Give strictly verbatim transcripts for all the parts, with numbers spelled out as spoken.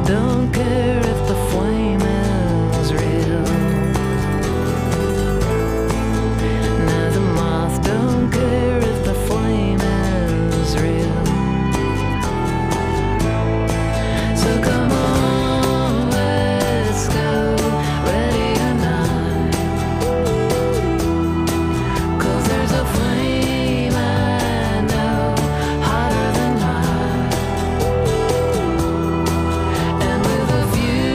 don't care if the flame is real. Now the moth don't care if the flame is real. So come on, let's go, ready or not. 'Cause there's a flame I know, hotter than hot. And with a few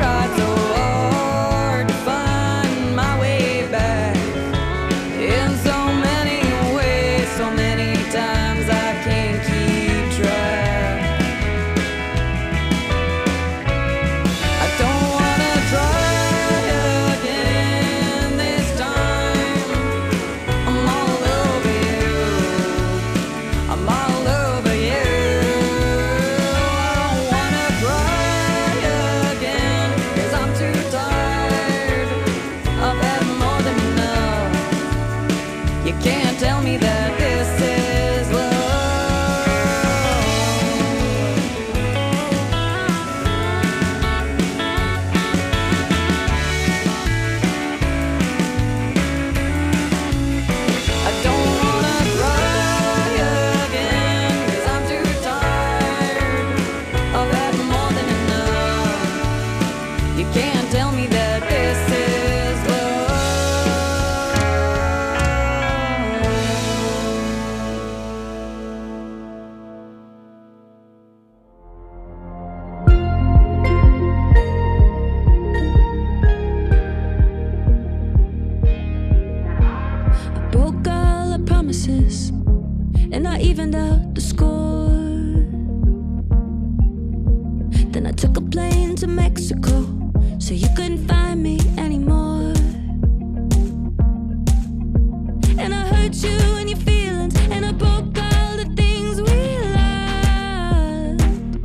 tried so hard to find my way back in so many ways, so many times I can't keep track. I don't wanna try again this time. I'm all over you. I'm all over you. I don't wanna try again, 'cause I'm too tired. I've had more than enough. You can't tell me that this is love. I don't wanna try again, 'cause I'm too tired. I've had more than enough. You can't tell me that this is love. I broke all our promises, and I evened out the score. Then I took a plane to Mexico, so you couldn't find me anymore. And I hurt you and your feelings, and I broke all the things we loved.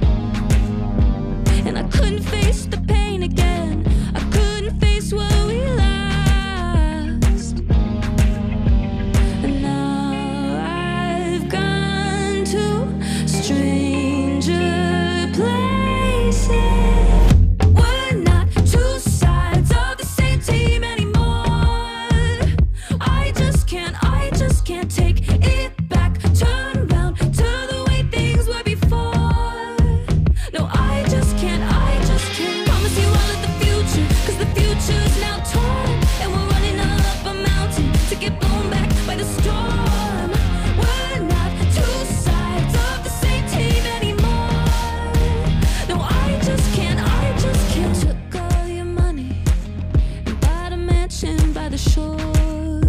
And I couldn't face the pain again. I couldn't face what we lost. And now I've gone to stranger places. We're not two sides of the same team anymore. I just can't, I just can't take it back. Turn around to the way things were before. No, I just can't, I just can't promise you all of the future, 'cause the future's now torn, and we're running up a mountain to get blown back by the storm. We're not two sides of the same team anymore. No, I just can't, I just can't. Took all your money and bought a mansion by the shore.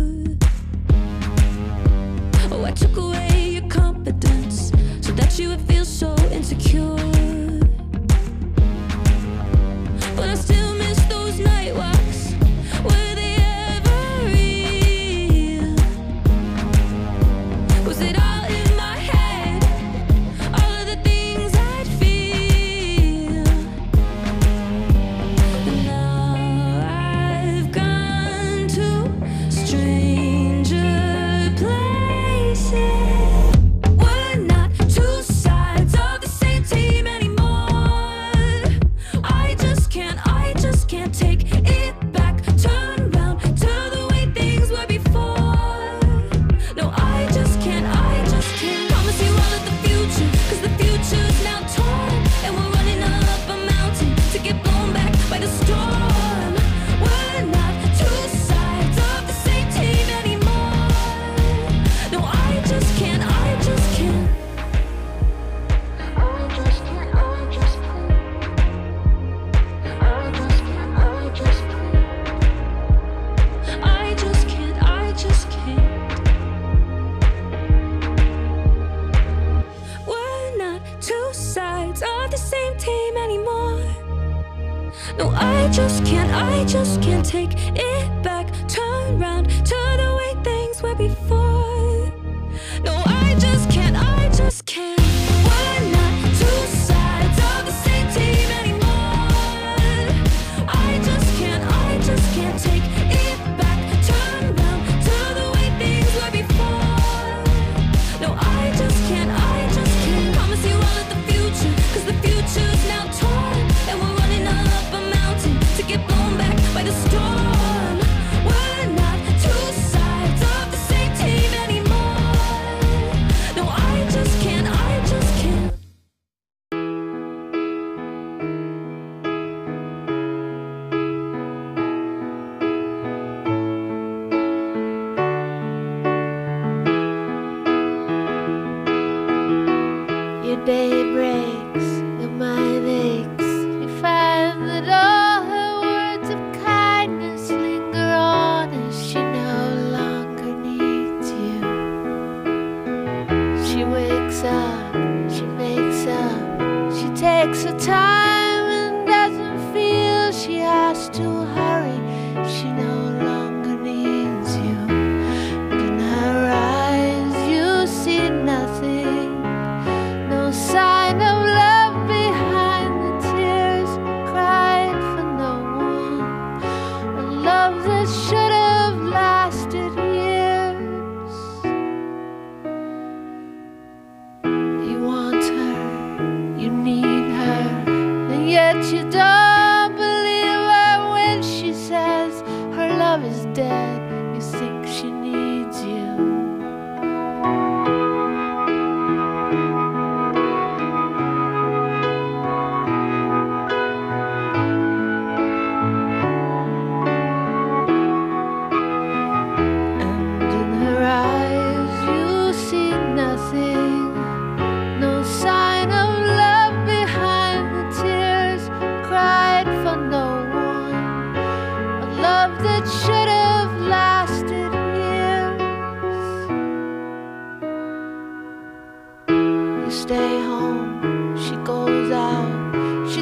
Oh, I took away your confidence so that you would feel so insecure. But I still miss those night walks. Were they ever real? Was it all in my head? All of the things I'd feel. And now I've gone to stranger places. We're not two sides of the same team anymore. I just can't, I just can't take it back. Turn around to the way things were before. No, I just can't, I just can't promise you all of the future, 'cause the future's now torn, and we're running up a mountain to get blown back by the storm. We're not two sides of the same team anymore. No, I just can't, I just can't. I just can't, I just can't. I just can't, I just can't. I just can't, I just can't. We're not two sides of the same team anymore. No, I just can't, I just can't take it back. Turn round to the way things were before. No, I just can't, I just can't. We're not two sides of the same team anymore. I just can't, I just can't take it back. Turn round to the way things were before. No, I just can't, I just can't promise you all of the future, 'cause the future's now torn, and we're running up a mountain to get blown back by the storm. We're not two sides of the same team anymore. No, I just can't, I just can't. Your day breaks, your mind aches. You find the door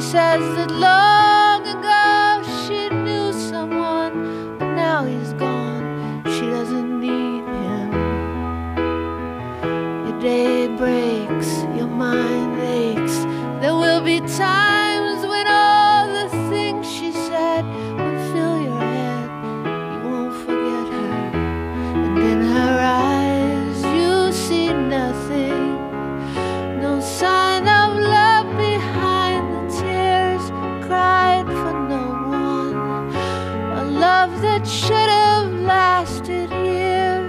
says that long ago she knew someone, but now he's gone. She doesn't need him. Your day breaks, your mind aches. There will be times when all the things she said will fill your head. You won't forget her, and in her eyes you see nothing. No sign of love behind the tears cried for no one. A love that should have lasted years.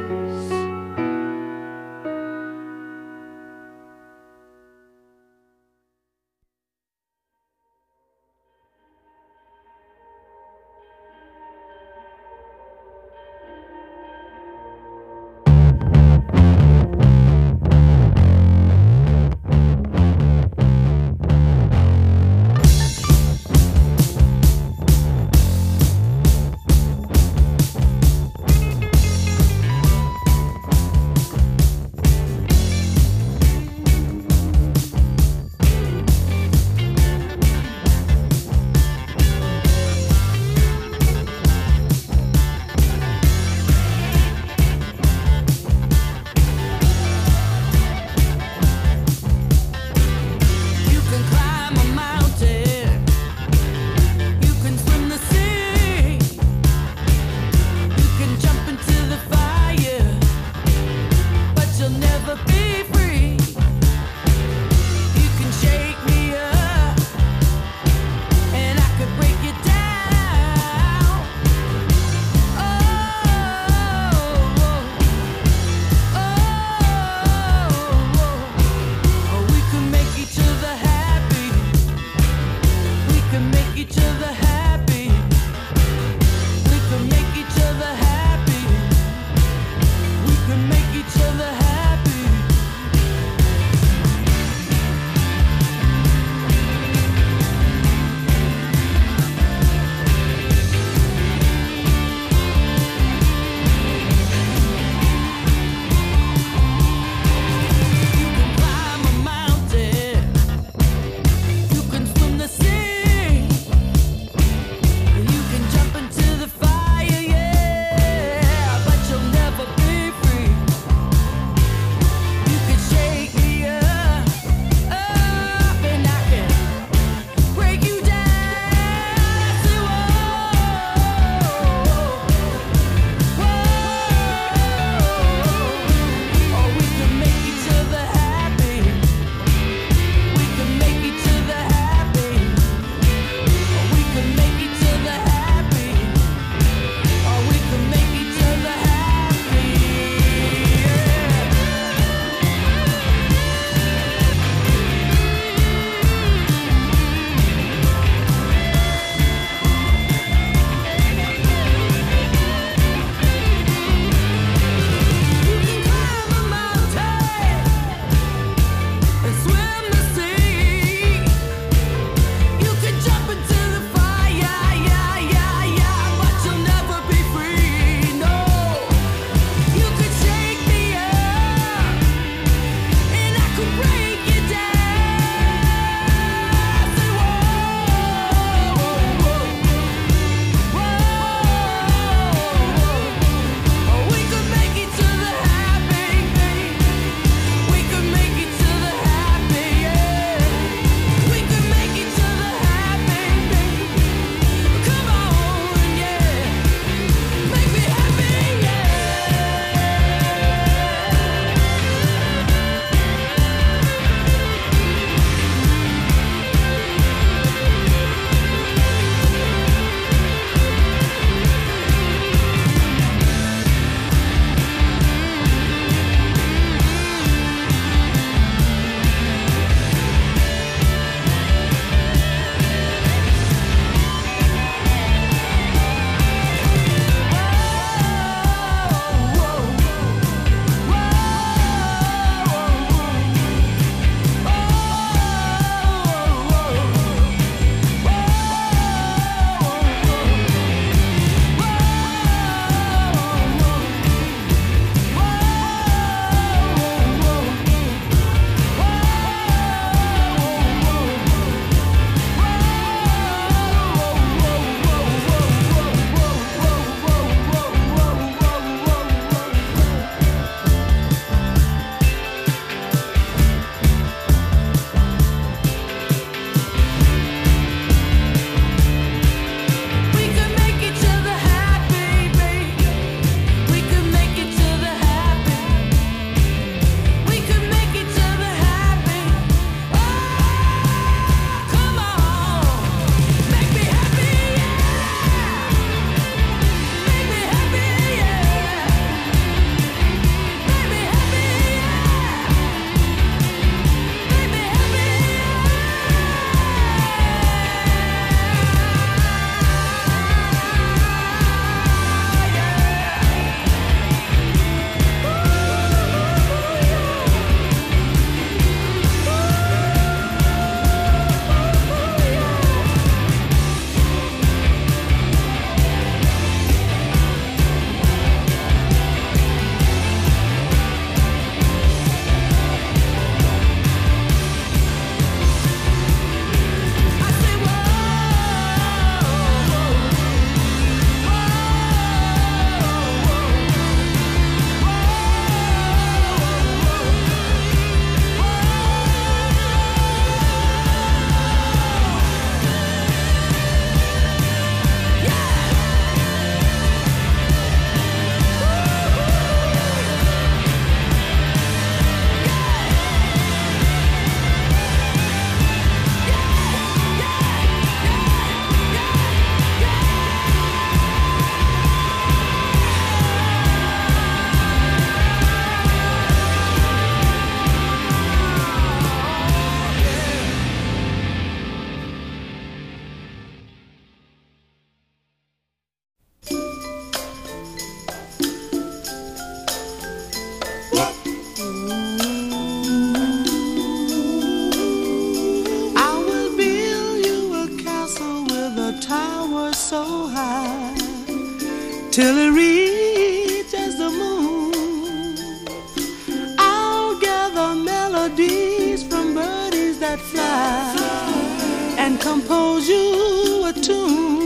so high till it reaches the moon. I'll gather melodies from birdies that fly and compose you a tune.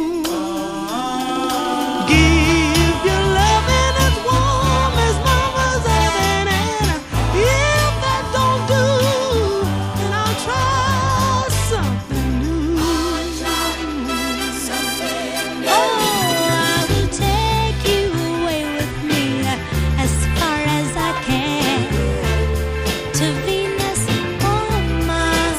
Give your loving as warm as mama's oven, and if that don't do, then I'll try something new. Oh, I will take you away with me as far as I can to Venus or Mars.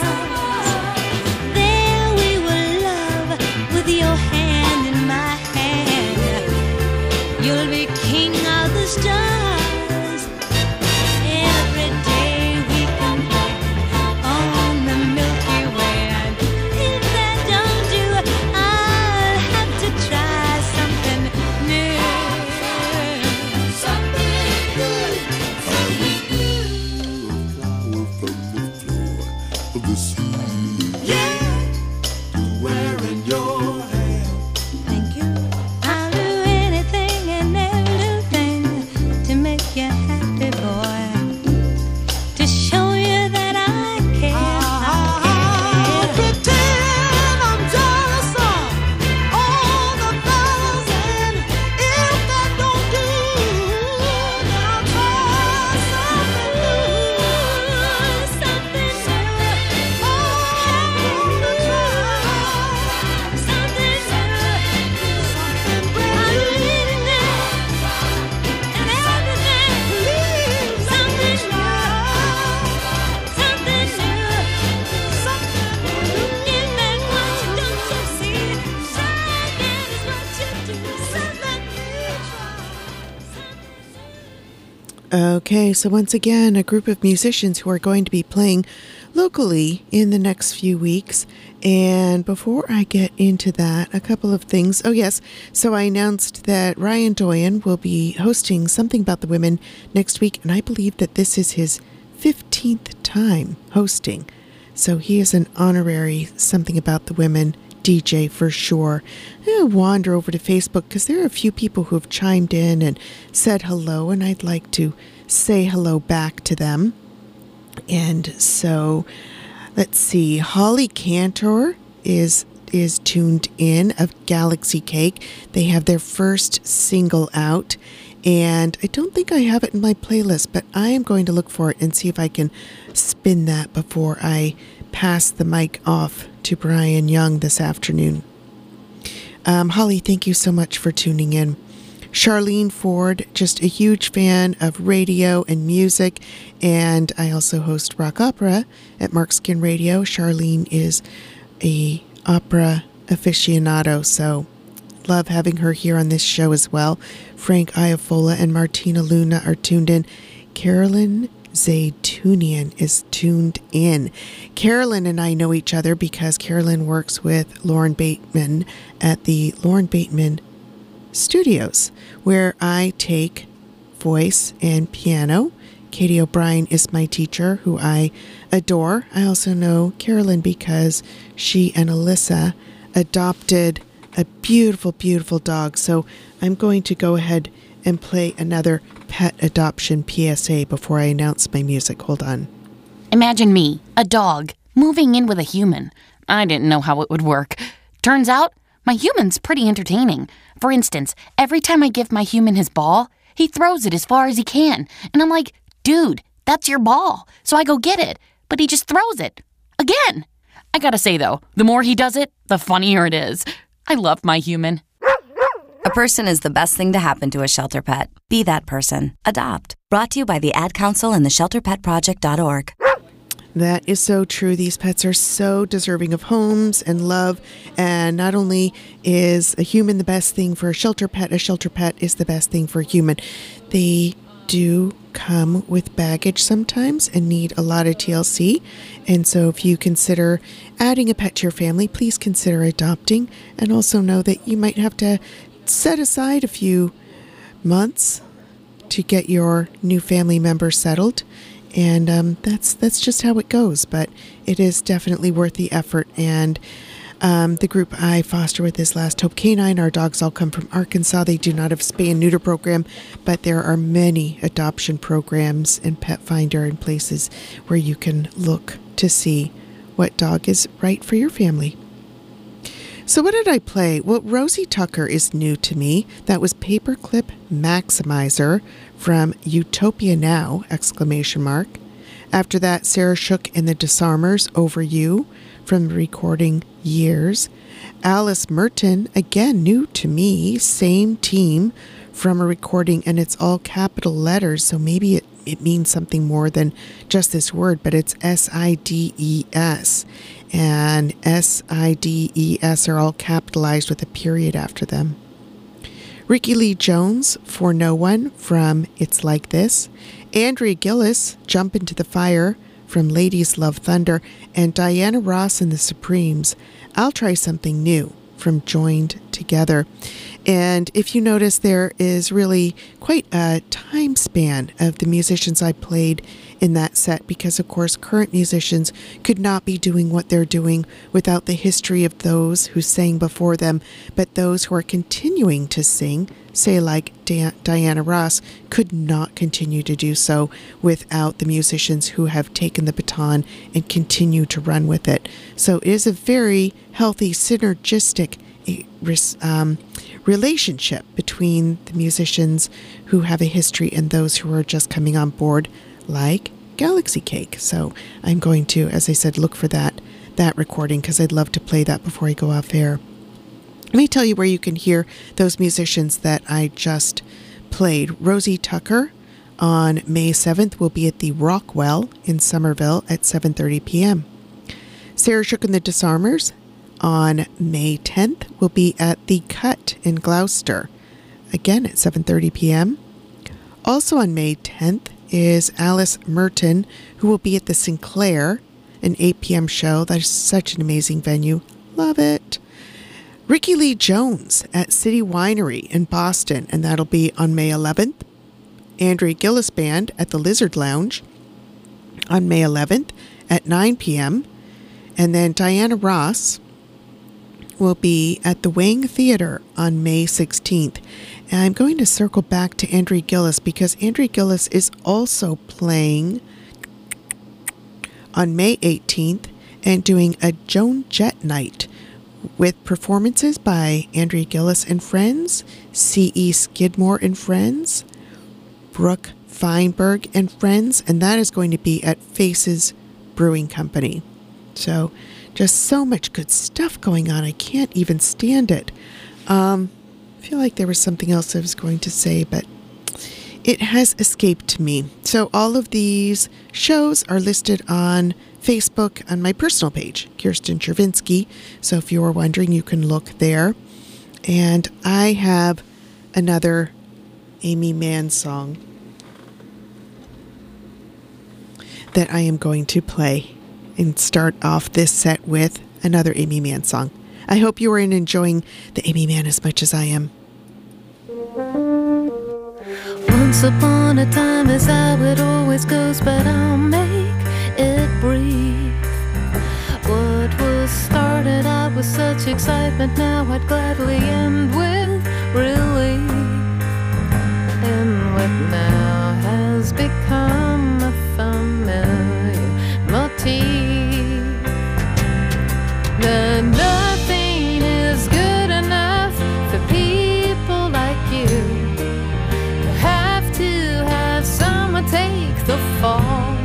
There we will love with your hand in my hand. You'll be king of the stars. Every day we can walk on the Milky Way. And if that don't do, I'll have to try something new. Something good. Of the sea, yeah, to wear in your hand. Thank you. I'll do anything and everything to make you happy, boy. To show you that I care. I I'll care. pretend I'm jealous of all the fellas, and if that don't do, then I'll try something new. Something new. Oh, I'm gonna try Something new. something brand I'm new. needing it. And everything. Please, Something try Something new. something new. If that what you don't you see, trying is what you do. So let me try. Okay, so once again, a group of musicians who are going to be playing locally in the next few weeks. And before I get into that, a couple of things. Oh, yes. So I announced that Ryan Doyen will be hosting Something About the Women next week. And I believe that this is his fifteenth time hosting. So he is an honorary Something About the Women D J for sure. I'll wander over to Facebook because there are a few people who have chimed in and said hello, and I'd like to say hello back to them. And so, let's see. Holly Cantor is is tuned in of Galaxy Cake. They have their first single out, and I don't think I have it in my playlist, but I am going to look for it and see if I can spin that before I pass the mic off to Brian Young this afternoon. Um, Holly, thank you so much for tuning in. Charlene Ford, just a huge fan of radio and music, and I also host rock opera at Mark Skin Radio. Charlene is a opera aficionado, so love having her here on this show as well. Frank Iafola and Martina Luna are tuned in. Carolyn Zaytunian is tuned in. Carolyn and I know each other because Carolyn works with Lauren Bateman at the Lauren Bateman Studios, where I take voice and piano. Katie O'Brien is my teacher, who I adore. I also know Carolyn because she and Alyssa adopted a beautiful, beautiful dog. So I'm going to go ahead and play another pet adoption P S A before I announce my music. Hold on. Imagine me, a dog, moving in with a human. I didn't know how it would work. Turns out, my human's pretty entertaining. For instance, every time I give my human his ball, he throws it as far as he can. And I'm like, dude, that's your ball. So I go get it. But he just throws it. Again. I gotta say, though, the more he does it, the funnier it is. I love my human. A person is the best thing to happen to a shelter pet. Be that person. Adopt. Brought to you by the Ad Council and the shelter pet project dot org. That is so true. These pets are so deserving of homes and love. And not only is a human the best thing for a shelter pet, a shelter pet is the best thing for a human. They do come with baggage sometimes and need a lot of T L C. And so if you consider adding a pet to your family, please consider adopting. And also know that you might have to set aside a few months to get your new family member settled. And um, that's that's just how it goes. But it is definitely worth the effort. And Um, the group I foster with is Last Hope Canine. Our dogs all come from Arkansas. They do not have a spay and neuter program, but there are many adoption programs and Pet Finder and places where you can look to see what dog is right for your family. So what did I play? Well, Rosie Tucker is new to me. That was Paperclip Maximizer from Utopia Now, exclamation mark. After that, Sarah Shook and the Disarmers, Over You, from the recording Years. Alice Merton, again new to me, same team, from a recording, and it's all capital letters, so maybe it, it means something more than just this word, but it's S I D E S. And S I D E S are all capitalized with a period after them. Ricky Lee Jones, For No One, from It's Like This. Andrea Gillis, Jump Into the Fire, from Ladies Love Thunder. And Diana Ross and the Supremes, I'll Try Something New, from Joined Together. And if you notice, there is really quite a time span of the musicians I played in that set, because of course current musicians could not be doing what they're doing without the history of those who sang before them, but those who are continuing to sing, say like Di- Diana Ross, could not continue to do so without the musicians who have taken the baton and continue to run with it. So it is a very healthy, synergistic um, relationship between the musicians who have a history and those who are just coming on board, like Galaxy Cake. So I'm going to, as I said, look for that that recording, because I'd love to play that before I go off air. Let me tell you where you can hear those musicians that I just played. Rosie Tucker on May seventh will be at the Rockwell in Somerville at seven thirty p.m. Sarah Shook and the Disarmers on May tenth will be at the Cut in Gloucester, again at seven thirty p.m. Also on May tenth is Alice Merton, who will be at the Sinclair, an eight p.m. show. That is such an amazing venue. Love it. Ricky Lee Jones at City Winery in Boston, and that'll be on May eleventh. Andrea Gillis Band at the Lizard Lounge on May eleventh at nine p.m. And then Diana Ross will be at the Wang Theater on May sixteenth. And I'm going to circle back to Andrea Gillis, because Andrea Gillis is also playing on May eighteenth and doing a Joan Jett night with performances by Andrea Gillis and friends, C E Skidmore and friends, Brooke Feinberg and friends, and that is going to be at Faces Brewing Company. So just so much good stuff going on. I can't even stand it. Um, I feel like there was something else I was going to say, but it has escaped me. So all of these shows are listed on Facebook on my personal page, Kirsten Chervinsky. So if you were wondering, you can look there. And I have another Amy Mann song that I am going to play and start off this set with another Amy Mann song. I hope you are enjoying the Amy Mann as much as I am. Once upon a time is how it always goes, but I'll make it brief. What was started out with such excitement, now I'd gladly end with relief. And what now has become a familiar motif, that nothing is good enough for people like you. You have to have someone take the fall,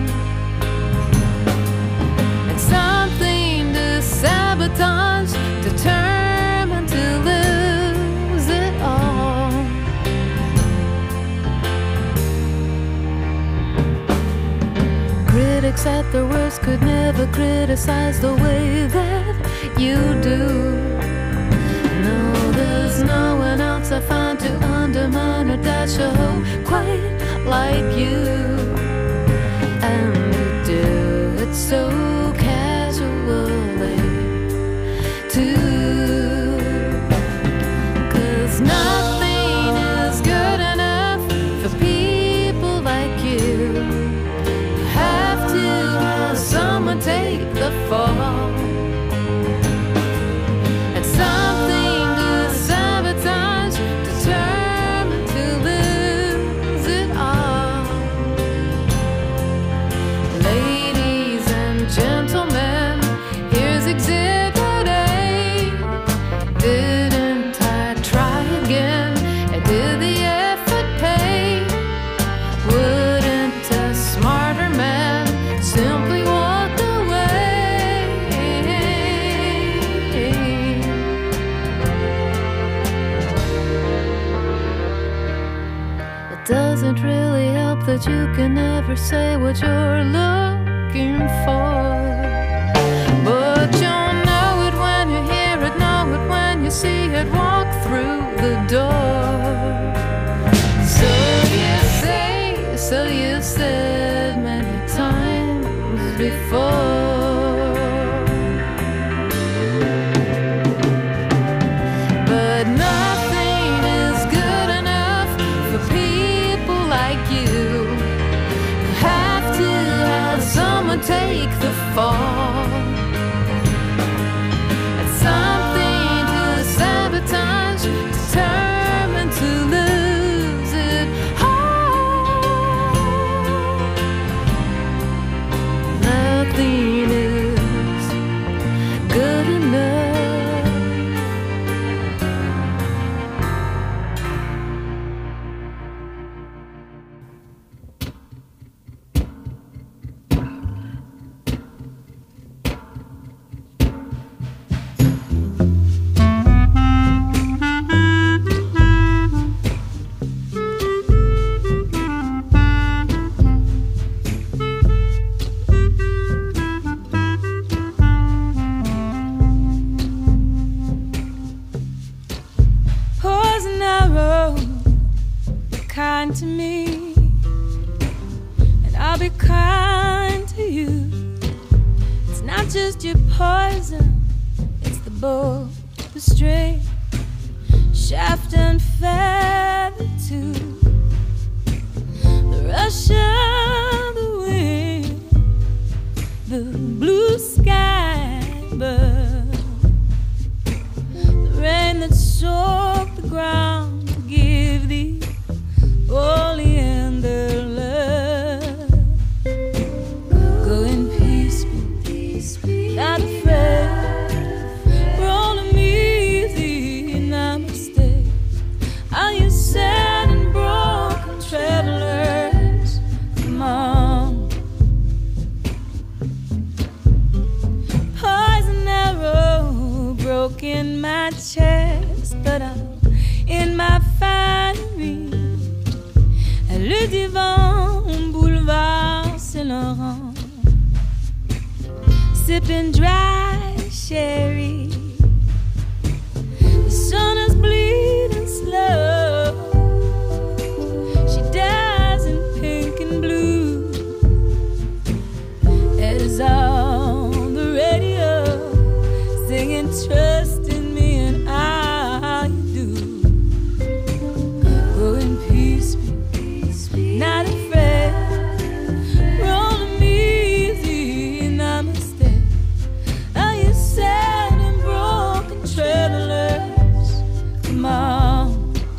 and something to sabotage, determined to lose it all. Critics at their worst could never criticize the way that you do. No, there's no one else I find to undermine or dash a hope quite like you. And you do it so casually too. 'Cause nothing is good enough for people like you. You have to have someone take the fall, doesn't really help that you can never say what you're looking for. But you'll know it when you hear it, know it when you see it walk through the door. So you say, so you said many times before. But nothing is good enough for people like you. You have to have someone take the fall. It's something to sabotage, determined to lose it all. Nothing is good enough. Poison arrow, kind to me, and I'll be kind to you. It's not just your poison, it's the bow, the string, shaft and feather too. The rush of the wind, the blue sky bird, the rain that soaked the ground to give thee oleander love. Go in peace, not afraid. Roll them easy, namaste. All you sad and broken travelers, come on. Poison arrow broke in my chest, but I'm in my finery. Le divan, boulevard Saint-Laurent, sipping dry sherry. The sun is bleeding slow. She dies in pink and blue. Eddie's on the radio, singing trust in me and all you do. Go in peace, not afraid. Roll them easy, namaste. Are you sad and broken travelers? Come on.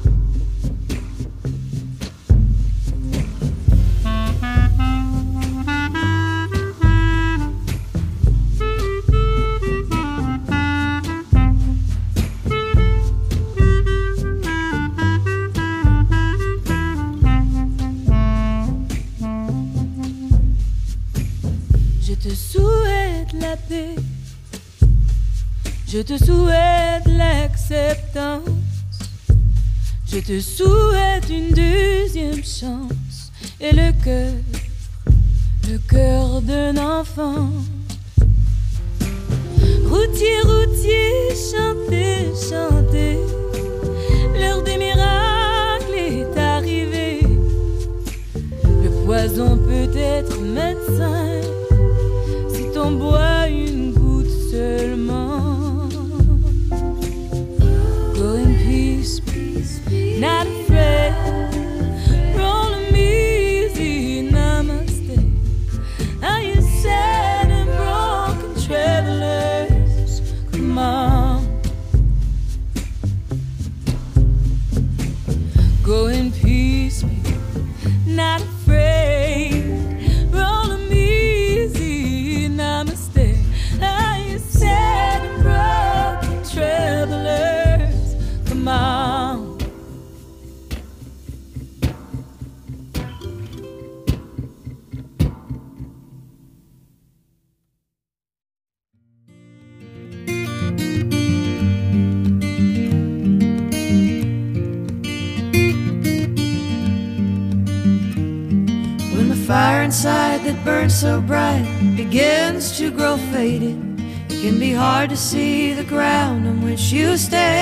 Je te souhaite la paix, je te souhaite l'acceptance, je te souhaite une deuxième chance et le cœur, le cœur d'un enfant. Routier, routier, chantez, chantez, l'heure des miracles est arrivée. Le poison peut être médecin si t'en bois une goutte seulement. Go in peace, not afraid. Roll them easy, namaste. Are you sad and broken travelers? Come on. blind side that burns so bright begins to grow faded. It can be hard to see the ground on which you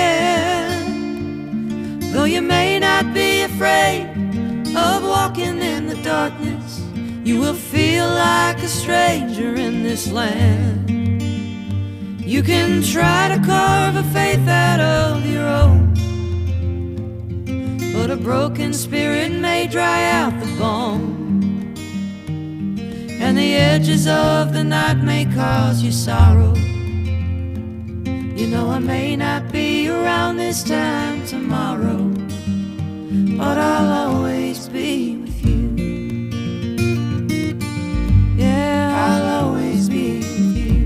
stand. Though you may not be afraid of walking in the darkness, you will feel like a stranger in this land. You can try to carve a faith out of your own, but a broken spirit may dry out the bone, and the edges of the night may cause you sorrow. You know I may not be around this time tomorrow, but I'll always be with you. Yeah, I'll always be with you.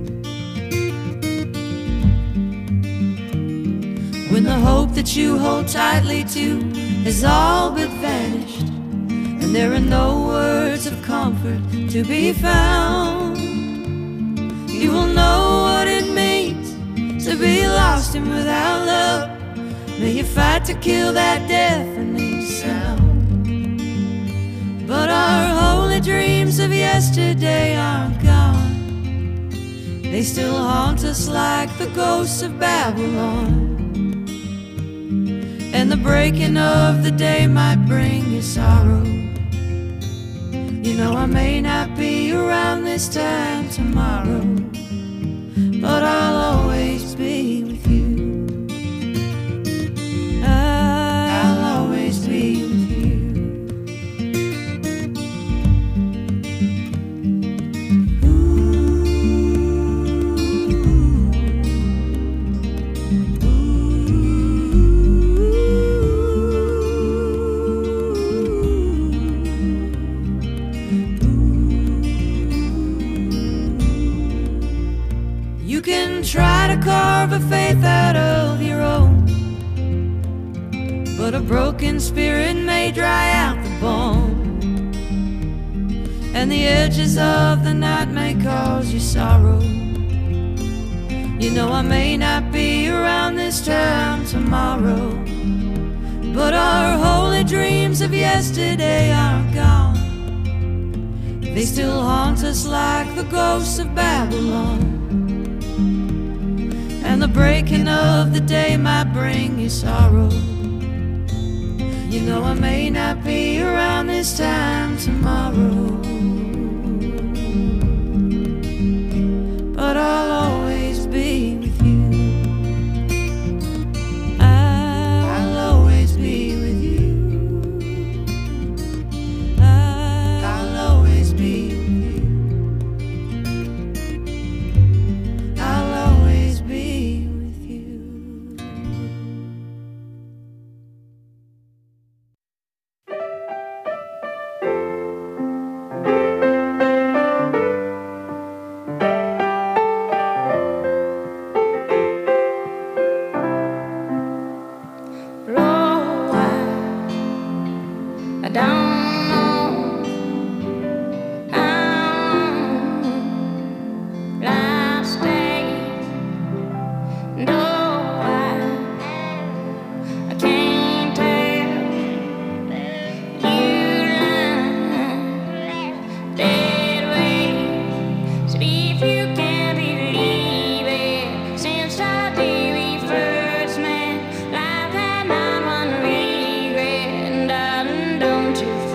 When the hope that you hold tightly to has all but vanished, and there are no words of comfort to be found, you will know what it means to be lost and without love. May you fight to kill that deafening sound. But our holy dreams of yesterday aren't gone. They still haunt us like the ghosts of Babylon, and the breaking of the day might bring you sorrow. You know I may not be around this time tomorrow, but I'll always be with you. I'll always be with you. You can try to carve a faith out of your own, but a broken spirit may dry out the bone, and the edges of the night may cause you sorrow. You know I may not be around this time tomorrow, but our holy dreams of yesterday aren't gone. They still haunt us like the ghosts of Babylon, and the breaking of the day might bring you sorrow. You know I may not be around this time tomorrow, but I'll always be with you. I'll always be with you. I'll always be with you. I'll always be with you. I don't know how last days. No, I, I can't tell. You lie that way. So if you can't believe it, since our day we first met, life had not one regret, and darling, don't you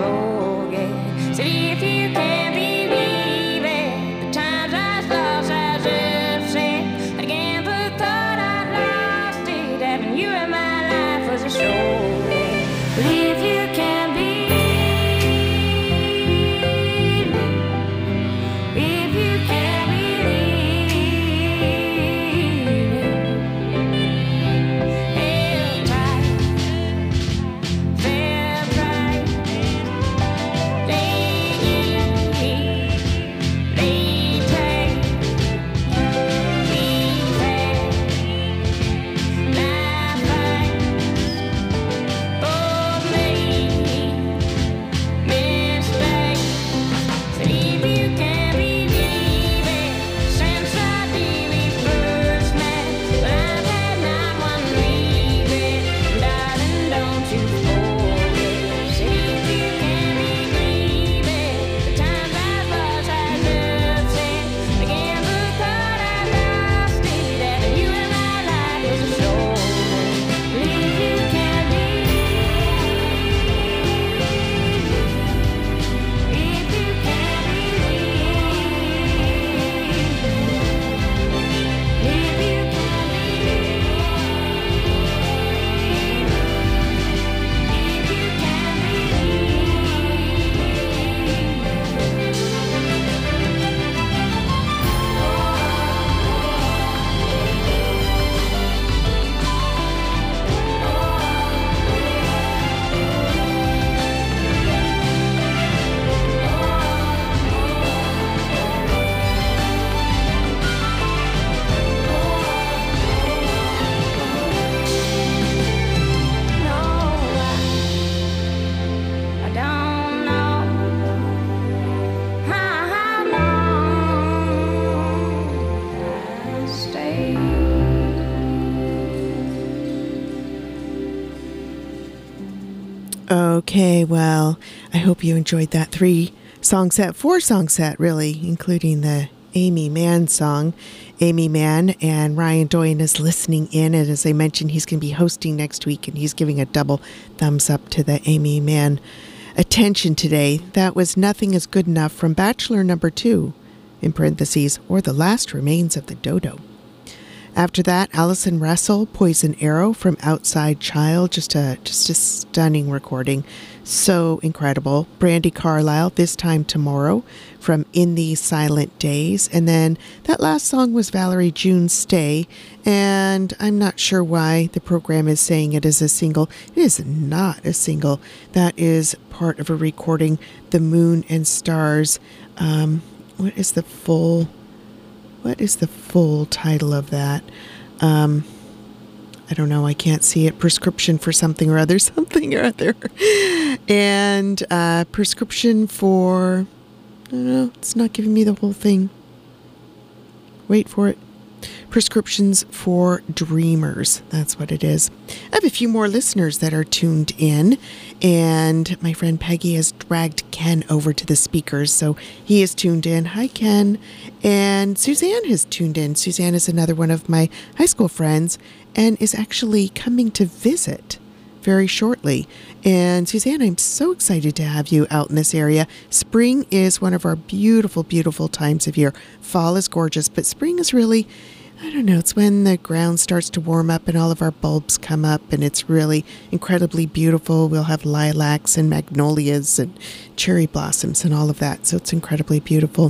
Okay, well, I hope you enjoyed that three song set, four song set, really, including the Aimee Mann song. Aimee Mann and Ryan Doyen is listening in, and as I mentioned, he's going to be hosting next week, and he's giving a double thumbs up to the Aimee Mann attention today. That was Nothing Is Good Enough from Bachelor Number Two, in parentheses, or The Last Remains of the Dodo. After that, Allison Russell, Poison Arrow from Outside Child, just a just a stunning recording, so incredible. Brandi Carlile, This Time Tomorrow from In These Silent Days, and then that last song was Valerie June's Stay, and I'm not sure why the program is saying it is a single. It is not a single. That is part of a recording, The Moon and Stars. Um, what is the full... What is the full title of that? Um, I don't know. I can't see it. Prescription for something or other, something or other. And uh, prescription for, I don't know. It's not giving me the whole thing. Wait for it. Prescriptions for Dreamers. That's what it is. I have a few more listeners that are tuned in, and my friend Peggy has dragged Ken over to the speakers, so he is tuned in. Hi, Ken. And Suzanne has tuned in. Suzanne is another one of my high school friends and is actually coming to visit very shortly. And Suzanne, I'm so excited to have you out in this area. Spring is one of our beautiful, beautiful times of year. Fall is gorgeous, but spring is really, I don't know, it's when the ground starts to warm up and all of our bulbs come up, and it's really incredibly beautiful. We'll have lilacs and magnolias and cherry blossoms and all of that, so it's incredibly beautiful.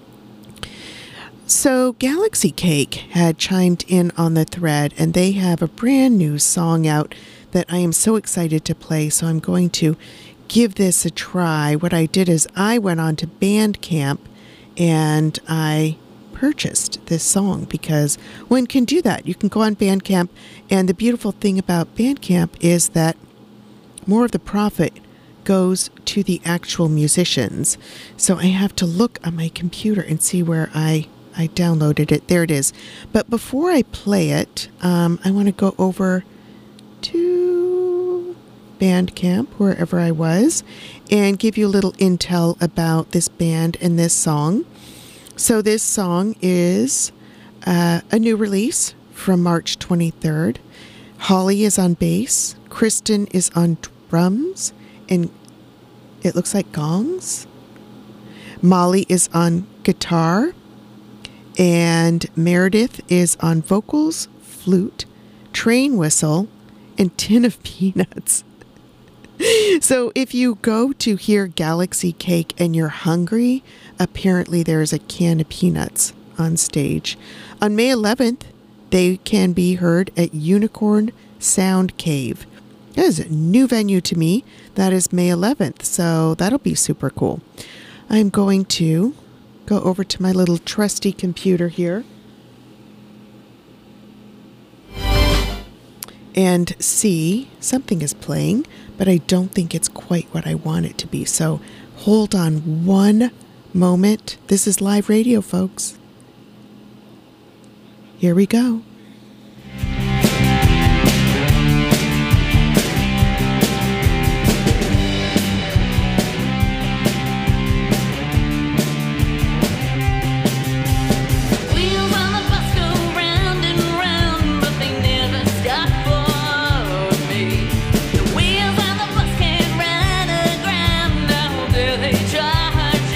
So Galaxy Cake had chimed in on the thread, and they have a brand new song out that I am so excited to play, so I'm going to give this a try. What I did is I went on to Bandcamp and I purchased this song, because one can do that. You can go on Bandcamp, and the beautiful thing about Bandcamp is that more of the profit goes to the actual musicians. So I have to look on my computer and see where I I downloaded it. There it is. But before I play it, um, I want to go over to Bandcamp, wherever I was, and give you a little intel about this band and this song. So this song is uh, a new release from March twenty-third. Holly is on bass, Kristen is on drums, and it looks like gongs. Molly is on guitar, and Meredith is on vocals, flute, train whistle, and tin of peanuts. So if you go to hear Galaxy Cake and you're hungry, apparently there's a can of peanuts on stage. On May eleventh, they can be heard at Unicorn Sound Cave. That is a new venue to me. That is May eleventh, so that'll be super cool. I'm going to go over to my little trusty computer here and see something is playing, but I don't think it's quite what I want it to be. So hold on one moment. This is live radio, folks. Here we go.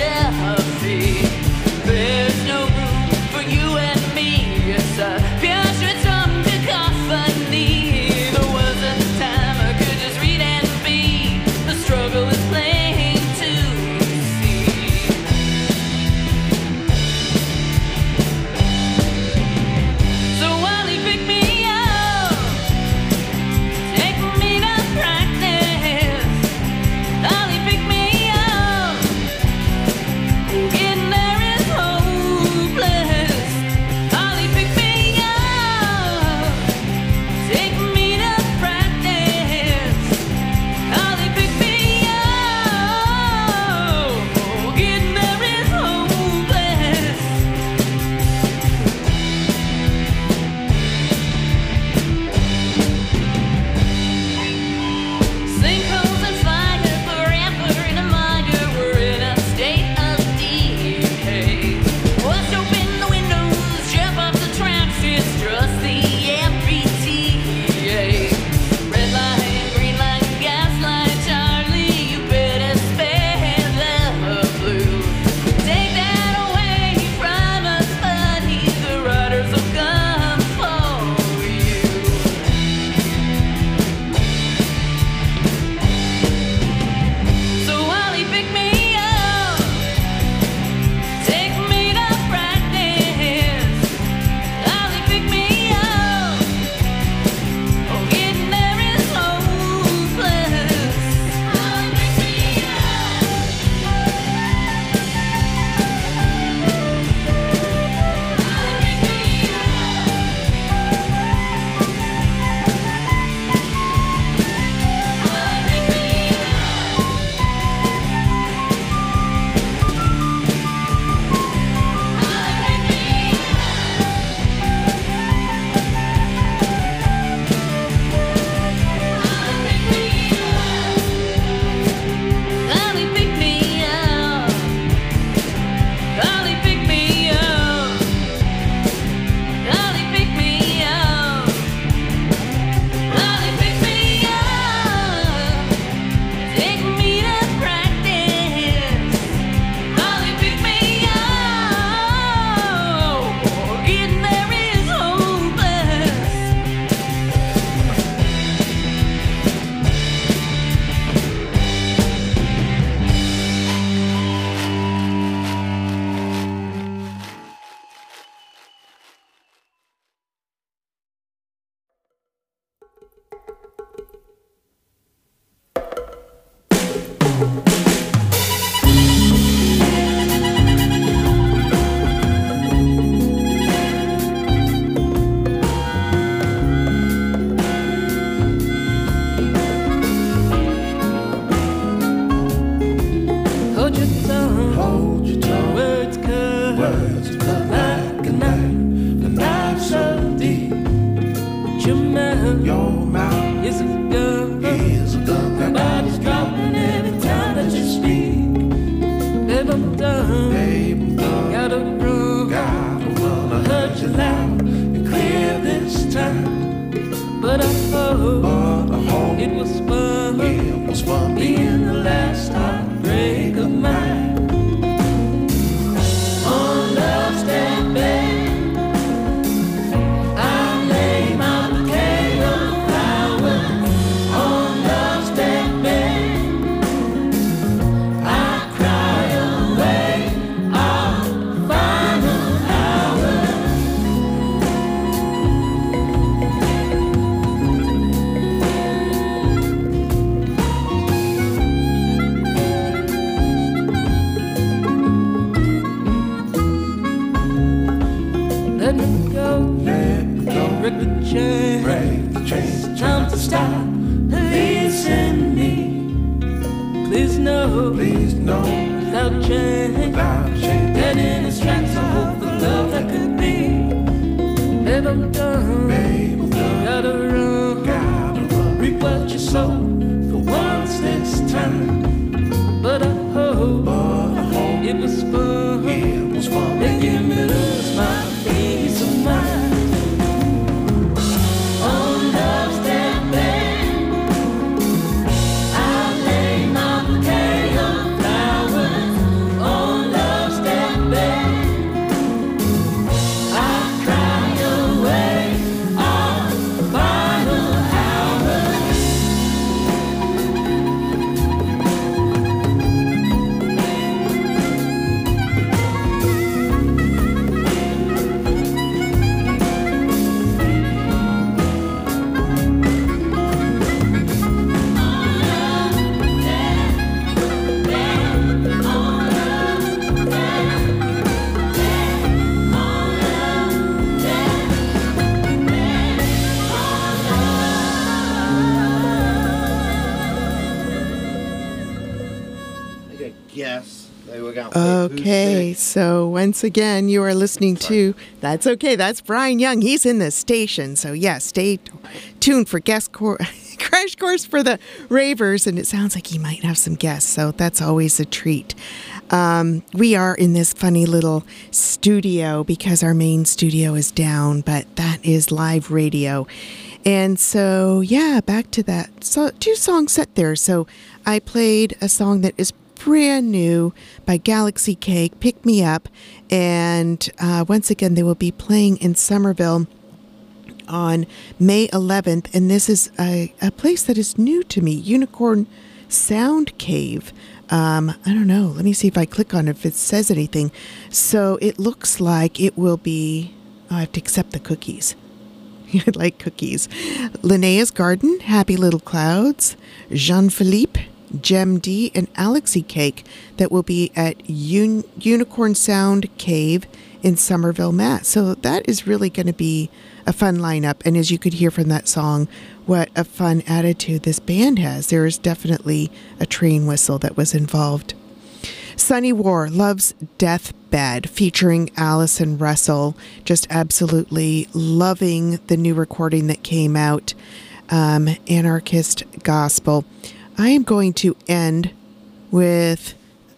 There's no room for you and me. It's a pure Please no, please no, without change, without change. Dead in his tracks, I hope the love that could be. Babe, I'm done, babe, I'm done. Gotta run, gotta run. Reap what you sow, for once this time. But I hope, but I hope it was fun, it was fun. Making me lose my peace of mind. On love's deathbed, I lay my bouquet of flowers. On love's deathbed, I cry away our final hours. Yes. They were gonna play Who's Okay, Sick. so once again, you are listening to, that's okay, that's Brian Young. He's in the station. So, yeah, stay t- tuned for guest cor- crash course for the ravers. And it sounds like he might have some guests, so that's always a treat. Um, we are in this funny little studio because our main studio is down, but that is live radio. And so, yeah, back to that so, two song set there. So I played a song that is brand new by Galaxy Cake, Pick Me Up. And uh, once again, they will be playing in Somerville on May eleventh. And this is a, a place that is new to me, Unicorn Sound Cave. Um, I don't know. Let me see if I click on it, if it says anything. So it looks like it will be, oh, I have to accept the cookies. I like cookies. Linnea's Garden, Happy Little Clouds, Jean-Philippe, Gem D, and Alexi Cake that will be at Un- Unicorn Sound Cave in Somerville, Mass. So that is really going to be a fun lineup. And as you could hear from that song, what a fun attitude this band has. There is definitely a train whistle that was involved. Sunny War, Love's Deathbed, featuring Allison Russell. Just absolutely loving the new recording that came out, um, Anarchist Gospel. I am going to end with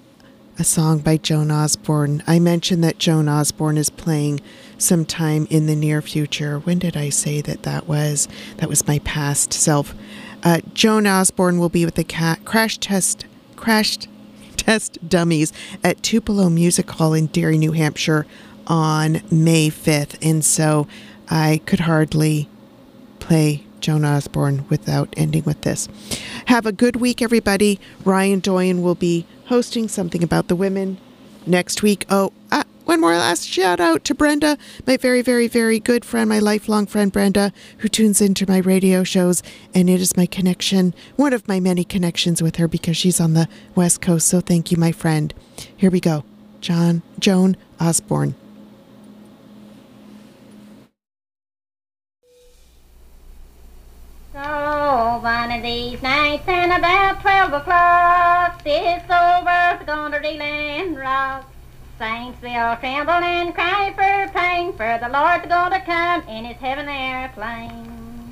a song by Joan Osborne. I mentioned that Joan Osborne is playing sometime in the near future. When did I say that that was? That was my past self. Uh, Joan Osborne will be with the cat Crash Test Crash Test Dummies at Tupelo Music Hall in Derry, New Hampshire on May fifth. And so I could hardly play Joan Osborne without ending with this. Have a good week, everybody. Ryan Doyen will be hosting something about the women next week. Oh, ah, one more last shout out to Brenda, my very, very, very good friend, my lifelong friend Brenda, who tunes into my radio shows. And it is my connection, one of my many connections with her because she's on the West Coast. So thank you, my friend. Here we go. John, Joan Osborne. So one of these nights and about twelve o'clock, this old world's gonna reel and rock. Saints they all tremble and cry for pain, for the Lord's gonna come in his heaven airplane.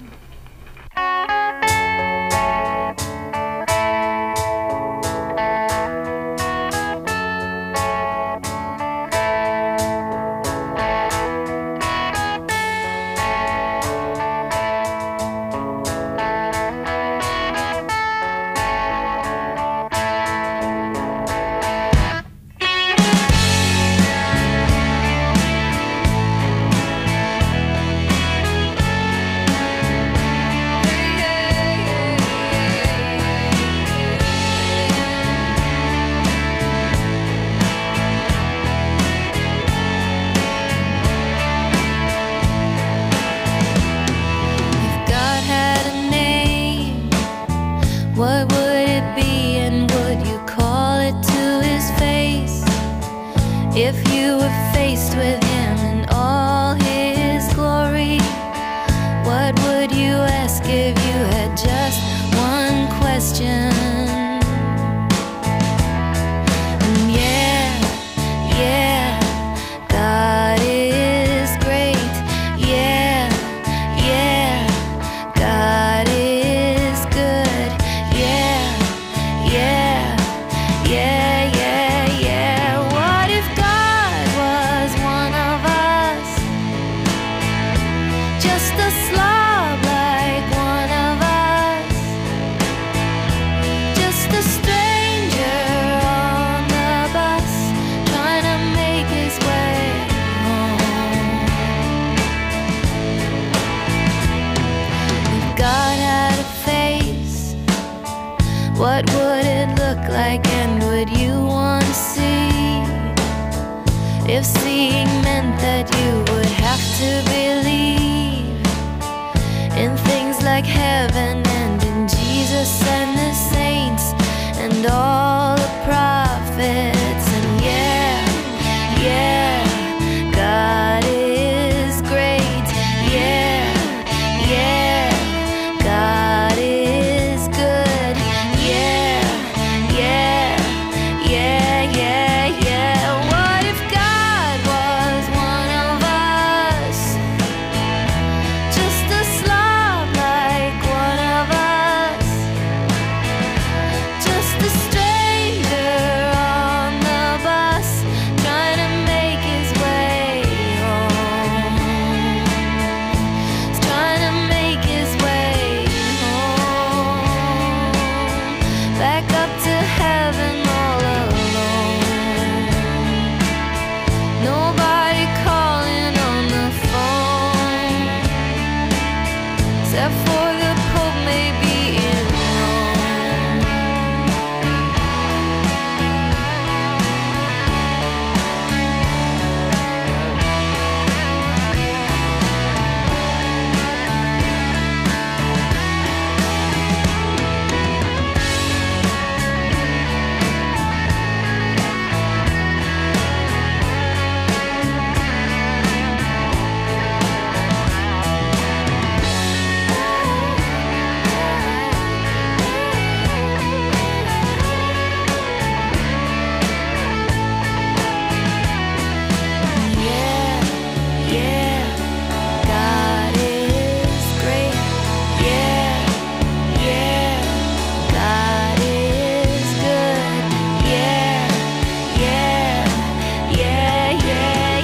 What would it be, and would you call it to his face? If you were faced with him in all his glory, what would you ask if you had just one question? What would it look like and would you want to see? If seeing meant that you would have to believe in things like heaven